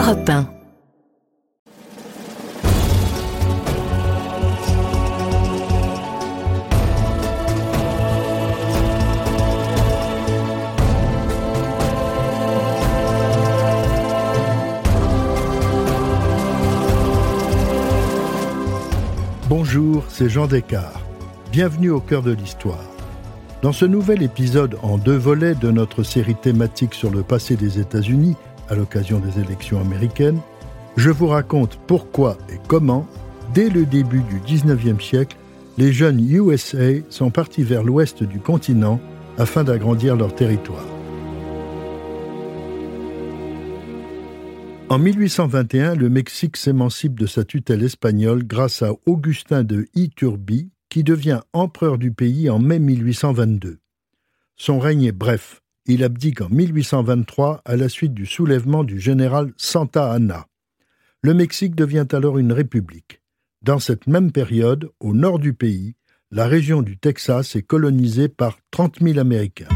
Europe 1. Bonjour, c'est Jean Descartes. Bienvenue au cœur de l'histoire. Dans ce nouvel épisode en 2 volets de notre série thématique sur le passé des États-Unis, à l'occasion des élections américaines, je vous raconte pourquoi et comment, dès le début du 19e siècle, les jeunes USA sont partis vers l'ouest du continent afin d'agrandir leur territoire. En 1821, le Mexique s'émancipe de sa tutelle espagnole grâce à Augustin de Iturbide, qui devient empereur du pays en mai 1822. Son règne est bref. Il abdique en 1823 à la suite du soulèvement du général Santa Anna. Le Mexique devient alors une république. Dans cette même période, au nord du pays, la région du Texas est colonisée par 30 000 Américains.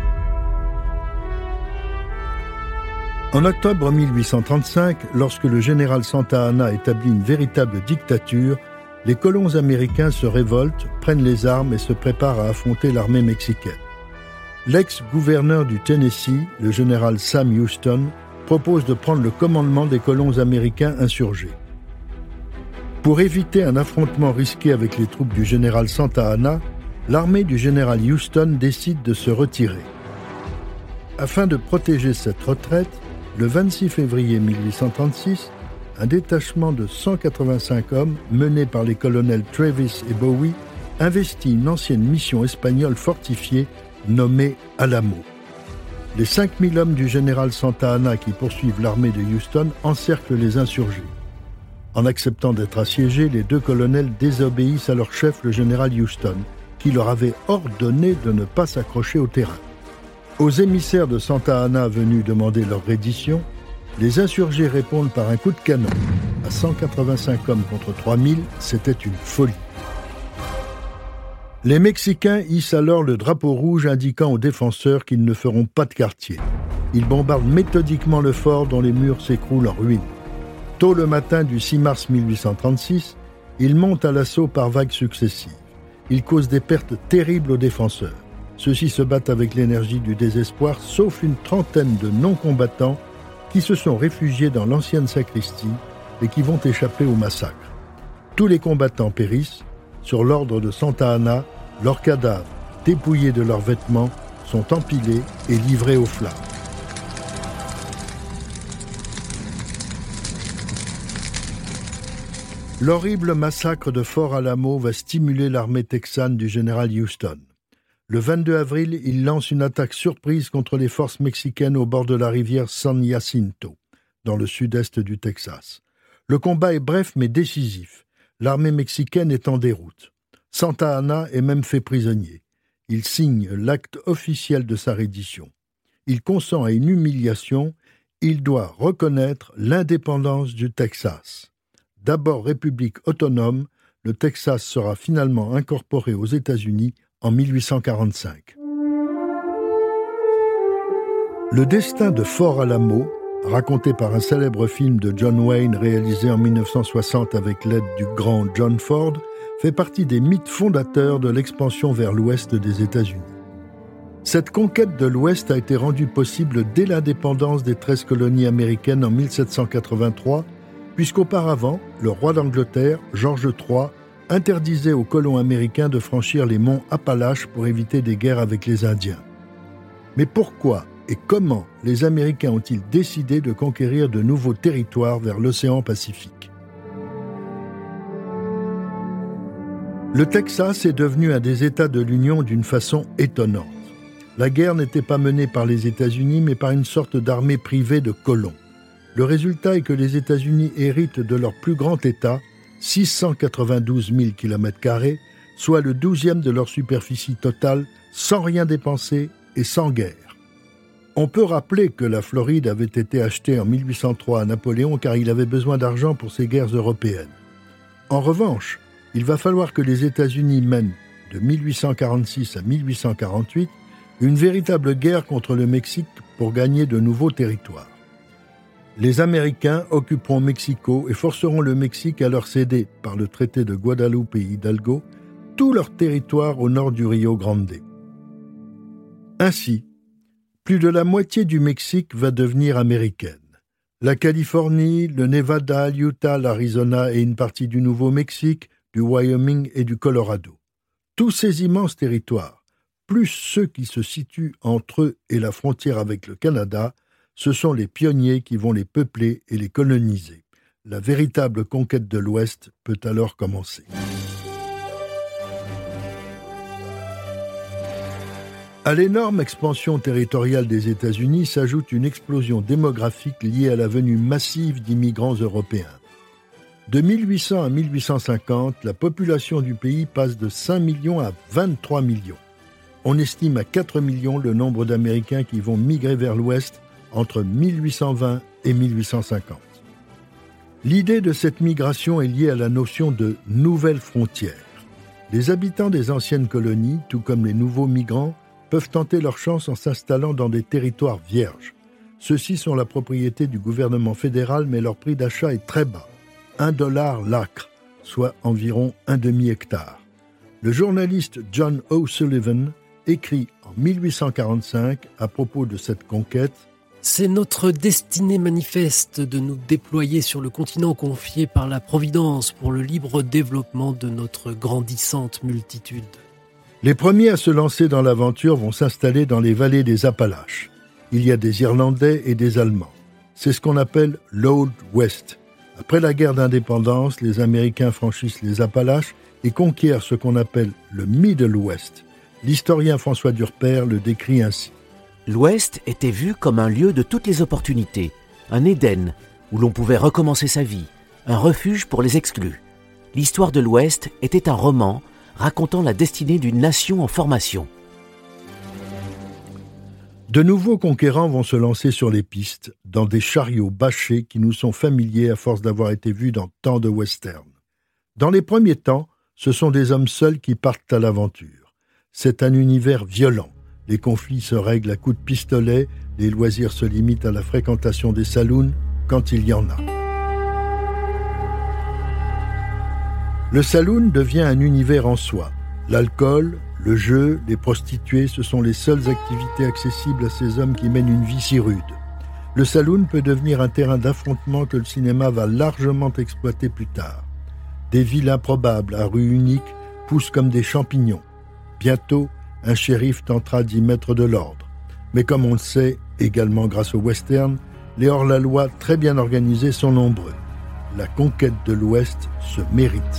En octobre 1835, lorsque le général Santa Anna établit une véritable dictature, les colons américains se révoltent, prennent les armes et se préparent à affronter l'armée mexicaine. L'ex-gouverneur du Tennessee, le général Sam Houston, propose de prendre le commandement des colons américains insurgés. Pour éviter un affrontement risqué avec les troupes du général Santa Anna, l'armée du général Houston décide de se retirer. Afin de protéger cette retraite, le 26 février 1836, un détachement de 185 hommes, mené par les colonels Travis et Bowie, investit une ancienne mission espagnole fortifiée nommée Alamo. Les 5000 hommes du général Santa Anna qui poursuivent l'armée de Houston encerclent les insurgés. En acceptant d'être assiégés, les 2 colonels désobéissent à leur chef, le général Houston, qui leur avait ordonné de ne pas s'accrocher au terrain. Aux émissaires de Santa Anna venus demander leur reddition, les insurgés répondent par un coup de canon. À 185 hommes contre 3000, c'était une folie. Les Mexicains hissent alors le drapeau rouge indiquant aux défenseurs qu'ils ne feront pas de quartier. Ils bombardent méthodiquement le fort dont les murs s'écroulent en ruine. Tôt le matin du 6 mars 1836, ils montent à l'assaut par vagues successives. Ils causent des pertes terribles aux défenseurs. Ceux-ci se battent avec l'énergie du désespoir, sauf une trentaine de non-combattants qui se sont réfugiés dans l'ancienne sacristie et qui vont échapper au massacre. Tous les combattants périssent. Sur l'ordre de Santa Anna, leurs cadavres, dépouillés de leurs vêtements, sont empilés et livrés aux flammes. L'horrible massacre de Fort Alamo va stimuler l'armée texane du général Houston. Le 22 avril, il lance une attaque surprise contre les forces mexicaines au bord de la rivière San Jacinto, dans le sud-est du Texas. Le combat est bref mais décisif. L'armée mexicaine est en déroute. Santa Anna est même fait prisonnier. Il signe l'acte officiel de sa reddition. Il consent à une humiliation. Il doit reconnaître l'indépendance du Texas. D'abord république autonome, le Texas sera finalement incorporé aux États-Unis en 1845. Le destin de Fort Alamo, raconté par un célèbre film de John Wayne réalisé en 1960 avec l'aide du grand John Ford, fait partie des mythes fondateurs de l'expansion vers l'ouest des États-Unis. Cette conquête de l'ouest a été rendue possible dès l'indépendance des 13 colonies américaines en 1783, puisqu'auparavant, le roi d'Angleterre, George III, interdisait aux colons américains de franchir les monts Appalaches pour éviter des guerres avec les Indiens. Mais pourquoi et comment les Américains ont-ils décidé de conquérir de nouveaux territoires vers l'océan Pacifique ? Le Texas est devenu un des États de l'Union d'une façon étonnante. La guerre n'était pas menée par les États-Unis, mais par une sorte d'armée privée de colons. Le résultat est que les États-Unis héritent de leur plus grand État, 692 000 km², soit le 12e de leur superficie totale, sans rien dépenser et sans guerre. On peut rappeler que la Floride avait été achetée en 1803 à Napoléon car il avait besoin d'argent pour ses guerres européennes. En revanche, il va falloir que les États-Unis mènent, de 1846 à 1848, une véritable guerre contre le Mexique pour gagner de nouveaux territoires. Les Américains occuperont Mexico et forceront le Mexique à leur céder, par le traité de Guadalupe et Hidalgo, tout leur territoire au nord du Rio Grande. Ainsi, plus de la moitié du Mexique va devenir américaine. La Californie, le Nevada, l'Utah, l'Arizona et une partie du Nouveau-Mexique, du Wyoming et du Colorado. Tous ces immenses territoires, plus ceux qui se situent entre eux et la frontière avec le Canada, ce sont les pionniers qui vont les peupler et les coloniser. La véritable conquête de l'Ouest peut alors commencer. À l'énorme expansion territoriale des États-Unis s'ajoute une explosion démographique liée à la venue massive d'immigrants européens. De 1800 à 1850, la population du pays passe de 5 millions à 23 millions. On estime à 4 millions le nombre d'Américains qui vont migrer vers l'Ouest entre 1820 et 1850. L'idée de cette migration est liée à la notion de « nouvelles frontières ». Les habitants des anciennes colonies, tout comme les nouveaux migrants, peuvent tenter leur chance en s'installant dans des territoires vierges. Ceux-ci sont la propriété du gouvernement fédéral, mais leur prix d'achat est très bas, $1 l'acre, soit environ un demi-hectare. Le journaliste John O'Sullivan écrit en 1845 à propos de cette conquête: « C'est notre destinée manifeste de nous déployer sur le continent confié par la Providence pour le libre développement de notre grandissante multitude. » Les premiers à se lancer dans l'aventure vont s'installer dans les vallées des Appalaches. Il y a des Irlandais et des Allemands. C'est ce qu'on appelle l'Old West. Après la guerre d'indépendance, les Américains franchissent les Appalaches et conquièrent ce qu'on appelle le Middle West. L'historien François Durper le décrit ainsi. L'Ouest était vu comme un lieu de toutes les opportunités, un Éden où l'on pouvait recommencer sa vie, un refuge pour les exclus. L'histoire de l'Ouest était un roman racontant la destinée d'une nation en formation. De nouveaux conquérants vont se lancer sur les pistes, dans des chariots bâchés qui nous sont familiers à force d'avoir été vus dans tant de westerns. Dans les premiers temps, ce sont des hommes seuls qui partent à l'aventure. C'est un univers violent. Les conflits se règlent à coups de pistolet, les loisirs se limitent à la fréquentation des saloons, quand il y en a. Le saloon devient un univers en soi. L'alcool, le jeu, les prostituées, ce sont les seules activités accessibles à ces hommes qui mènent une vie si rude. Le saloon peut devenir un terrain d'affrontement que le cinéma va largement exploiter plus tard. Des villes improbables à rue unique poussent comme des champignons. Bientôt, un shérif tentera d'y mettre de l'ordre. Mais comme on le sait, également grâce au western, les hors-la-loi très bien organisés sont nombreux. La conquête de l'Ouest se mérite.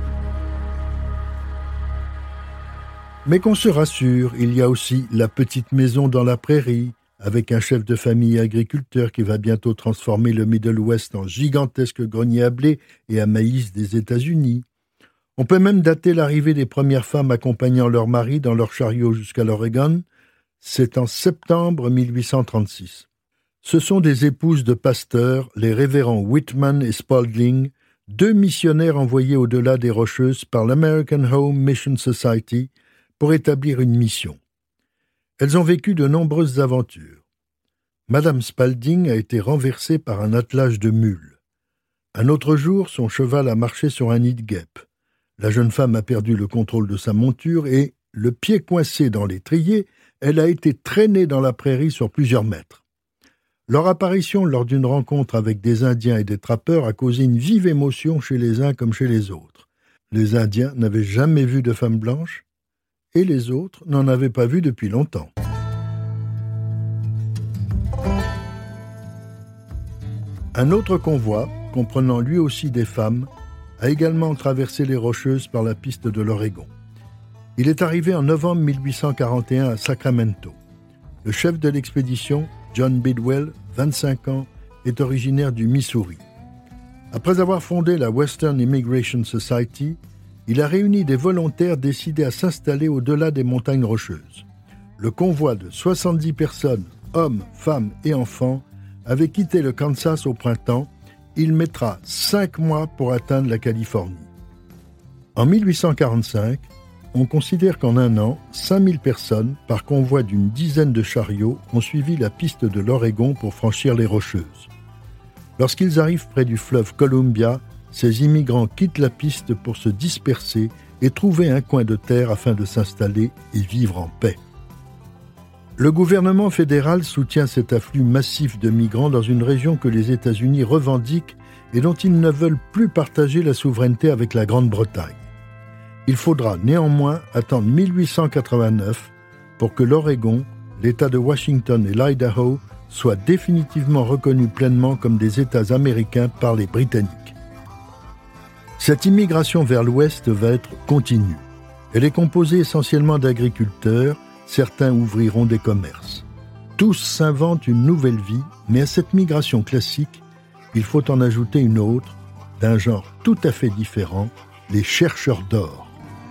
Mais qu'on se rassure, il y a aussi la petite maison dans la prairie, avec un chef de famille agriculteur qui va bientôt transformer le Middle West en gigantesque grenier à blé et à maïs des États-Unis. On peut même dater l'arrivée des premières femmes accompagnant leurs maris dans leur chariot jusqu'à l'Oregon. C'est en septembre 1836. Ce sont des épouses de pasteurs, les révérends Whitman et Spalding, deux missionnaires envoyés au-delà des Rocheuses par l'American Home Mission Society pour établir une mission. Elles ont vécu de nombreuses aventures. Madame Spalding a été renversée par un attelage de mules. Un autre jour, son cheval a marché sur un nid de guêpes. La jeune femme a perdu le contrôle de sa monture et, le pied coincé dans l'étrier, elle a été traînée dans la prairie sur plusieurs mètres. Leur apparition lors d'une rencontre avec des Indiens et des trappeurs a causé une vive émotion chez les uns comme chez les autres. Les Indiens n'avaient jamais vu de femme blanche et les autres n'en avaient pas vu depuis longtemps. Un autre convoi, comprenant lui aussi des femmes, a également traversé les Rocheuses par la piste de l'Oregon. Il est arrivé en novembre 1841 à Sacramento. Le chef de l'expédition, John Bidwell, 25 ans, est originaire du Missouri. Après avoir fondé la Western Immigration Society, il a réuni des volontaires décidés à s'installer au-delà des montagnes rocheuses. Le convoi de 70 personnes, hommes, femmes et enfants, avait quitté le Kansas au printemps. Il mettra 5 mois pour atteindre la Californie. En 1845, on considère qu'en un an, 5000 personnes, par convoi d'une dizaine de chariots, ont suivi la piste de l'Oregon pour franchir les Rocheuses. Lorsqu'ils arrivent près du fleuve Columbia, ces immigrants quittent la piste pour se disperser et trouver un coin de terre afin de s'installer et vivre en paix. Le gouvernement fédéral soutient cet afflux massif de migrants dans une région que les États-Unis revendiquent et dont ils ne veulent plus partager la souveraineté avec la Grande-Bretagne. Il faudra néanmoins attendre 1889 pour que l'Oregon, l'État de Washington et l'Idaho soient définitivement reconnus pleinement comme des États américains par les Britanniques. Cette immigration vers l'Ouest va être continue. Elle est composée essentiellement d'agriculteurs. Certains ouvriront des commerces. Tous s'inventent une nouvelle vie, mais à cette migration classique, il faut en ajouter une autre, d'un genre tout à fait différent, les chercheurs d'or.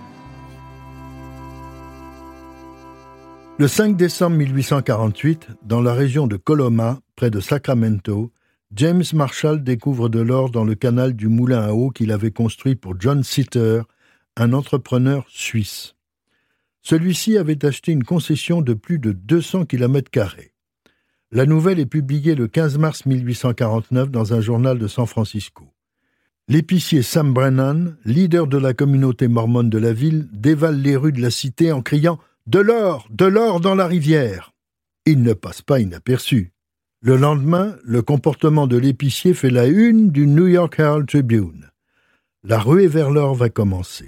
Le 5 décembre 1848, dans la région de Coloma, près de Sacramento, James Marshall découvre de l'or dans le canal du moulin à eau qu'il avait construit pour John Sitter, un entrepreneur suisse. Celui-ci avait acheté une concession de plus de 200 km². La nouvelle est publiée le 15 mars 1849 dans un journal de San Francisco. L'épicier Sam Brennan, leader de la communauté mormone de la ville, dévale les rues de la cité en criant « De l'or dans la rivière !» Il ne passe pas inaperçu. Le lendemain, le comportement de l'épicier fait la une du New York Herald Tribune. La ruée vers l'or va commencer.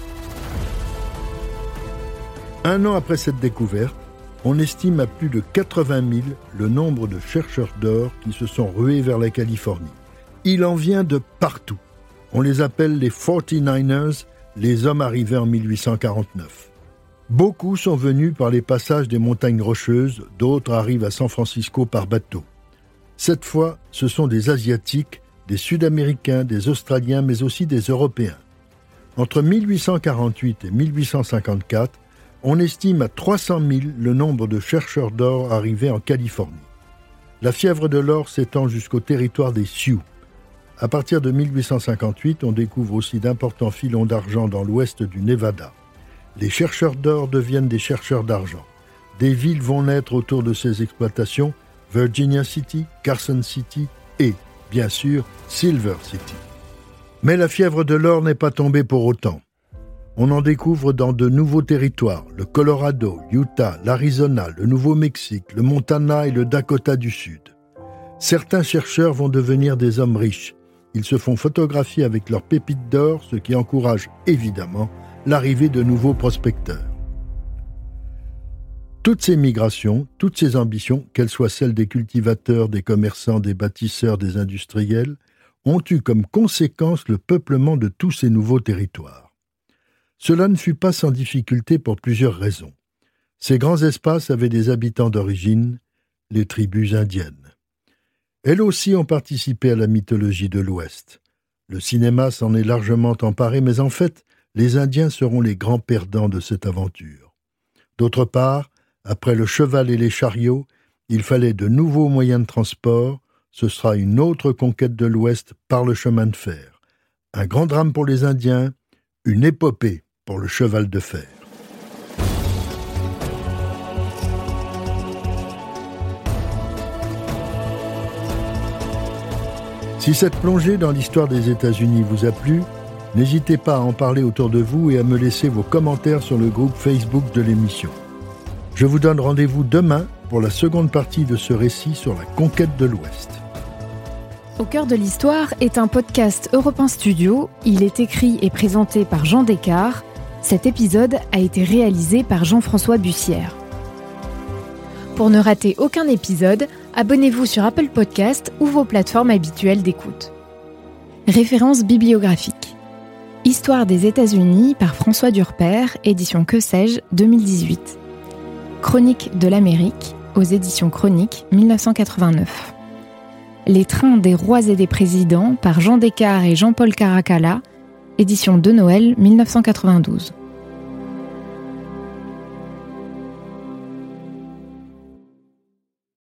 Un an après cette découverte, on estime à plus de 80 000 le nombre de chercheurs d'or qui se sont rués vers la Californie. Il en vient de partout. On les appelle les 49ers, les hommes arrivés en 1849. Beaucoup sont venus par les passages des montagnes rocheuses, d'autres arrivent à San Francisco par bateau. Cette fois, ce sont des Asiatiques, des Sud-Américains, des Australiens, mais aussi des Européens. Entre 1848 et 1854, on estime à 300 000 le nombre de chercheurs d'or arrivés en Californie. La fièvre de l'or s'étend jusqu'au territoire des Sioux. À partir de 1858, on découvre aussi d'importants filons d'argent dans l'ouest du Nevada. Les chercheurs d'or deviennent des chercheurs d'argent. Des villes vont naître autour de ces exploitations, Virginia City, Carson City et, bien sûr, Silver City. Mais la fièvre de l'or n'est pas tombée pour autant. On en découvre dans de nouveaux territoires, le Colorado, l'Utah, l'Arizona, le Nouveau-Mexique, le Montana et le Dakota du Sud. Certains chercheurs vont devenir des hommes riches. Ils se font photographier avec leurs pépites d'or, ce qui encourage évidemment l'arrivée de nouveaux prospecteurs. Toutes ces migrations, toutes ces ambitions, qu'elles soient celles des cultivateurs, des commerçants, des bâtisseurs, des industriels, ont eu comme conséquence le peuplement de tous ces nouveaux territoires. Cela ne fut pas sans difficulté pour plusieurs raisons. Ces grands espaces avaient des habitants d'origine, les tribus indiennes. Elles aussi ont participé à la mythologie de l'Ouest. Le cinéma s'en est largement emparé, mais en fait, les Indiens seront les grands perdants de cette aventure. D'autre part, après le cheval et les chariots, il fallait de nouveaux moyens de transport. Ce sera une autre conquête de l'Ouest par le chemin de fer. Un grand drame pour les Indiens, une épopée pour le cheval de fer. Si cette plongée dans l'histoire des États-Unis vous a plu, n'hésitez pas à en parler autour de vous et à me laisser vos commentaires sur le groupe Facebook de l'émission. Je vous donne rendez-vous demain pour la seconde partie de ce récit sur la conquête de l'Ouest. Au cœur de l'histoire est un podcast Europe 1 Studio. Il est écrit et présenté par Jean Descartes. Cet épisode a été réalisé par Jean-François Bussière. Pour ne rater aucun épisode, abonnez-vous sur Apple Podcasts ou vos plateformes habituelles d'écoute. Références bibliographiques. Histoire des États-Unis par François Durper, édition Que sais-je, 2018. Chronique de l'Amérique, aux éditions Chronique, 1989. Les trains des rois et des présidents par Jean Descartes et Jean-Paul Caracalla, édition de Noël 1992.